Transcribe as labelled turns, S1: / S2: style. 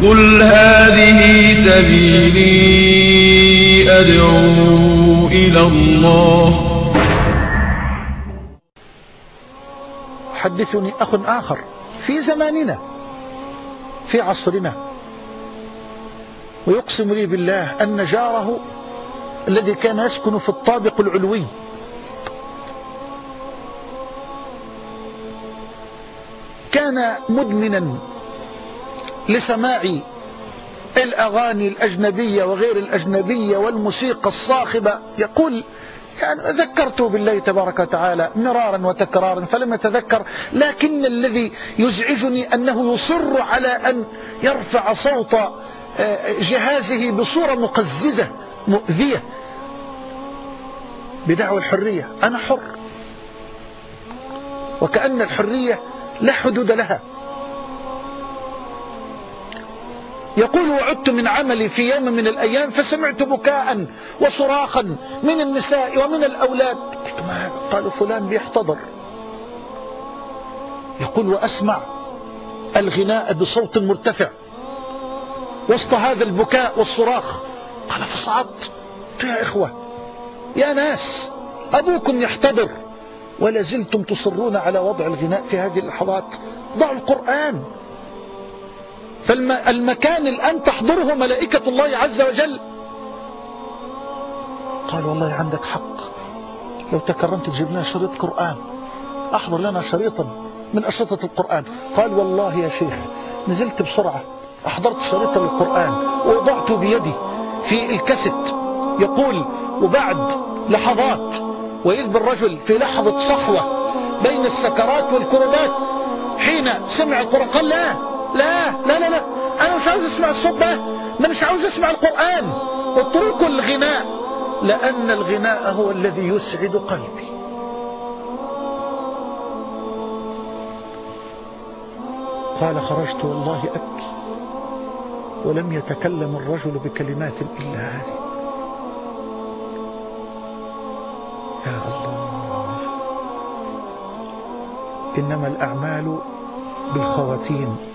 S1: قل هذه سبيلي أدعو إلى الله.
S2: حدثني أخ آخر في زماننا في عصرنا ويقسم لي بالله أن جاره الذي كان يسكن في الطابق العلوي كان مدمنا لسماع الأغاني الأجنبية وغير الأجنبية والموسيقى الصاخبة. يقول يعني ذكرته بالله تبارك وتعالى مرارا وتكرارا فلم يتذكر، لكن الذي يزعجني أنه يصر على أن يرفع صوت جهازه بصورة مقززة مؤذية بدعوى الحرية. أنا حر، وكأن الحرية لا حدود لها. يقول وعدت من عملي في يوم من الأيام فسمعت بكاء وصراخا من النساء ومن الأولاد. قلت ما هذا؟ قالوا فلان بيحتضر. يقول وأسمع الغناء بصوت مرتفع وسط هذا البكاء والصراخ. قال فصعدت يا إخوة يا ناس أبوكم يحتضر ولا زلتم تصرون على وضع الغناء في هذه اللحظات. ضعوا القرآن، فالمكان الآن تحضره ملائكة الله عز وجل. قال والله عندك حق، لو تكرمت تجيب لنا شريط قرآن، أحضر لنا شريطا من أشرطة القرآن. قال والله يا شيخ نزلت بسرعة أحضرت شريطا للقرآن ووضعته بيدي في الكاسيت. يقول وبعد لحظات وإذ بالرجل في لحظة صحوة بين السكرات والكربات حين سمع القرآن قال لا لا لا لا لا أنا مش عاوز أسمع الصوت ده، أنا مش عاوز أسمع القرآن، اتركوا الغناء لأن الغناء هو الذي يسعد قلبي. قال خرجت والله أبكي ولم يتكلم الرجل بكلمات إلا هذه. يا الله، إنما الأعمال بالخواتيم.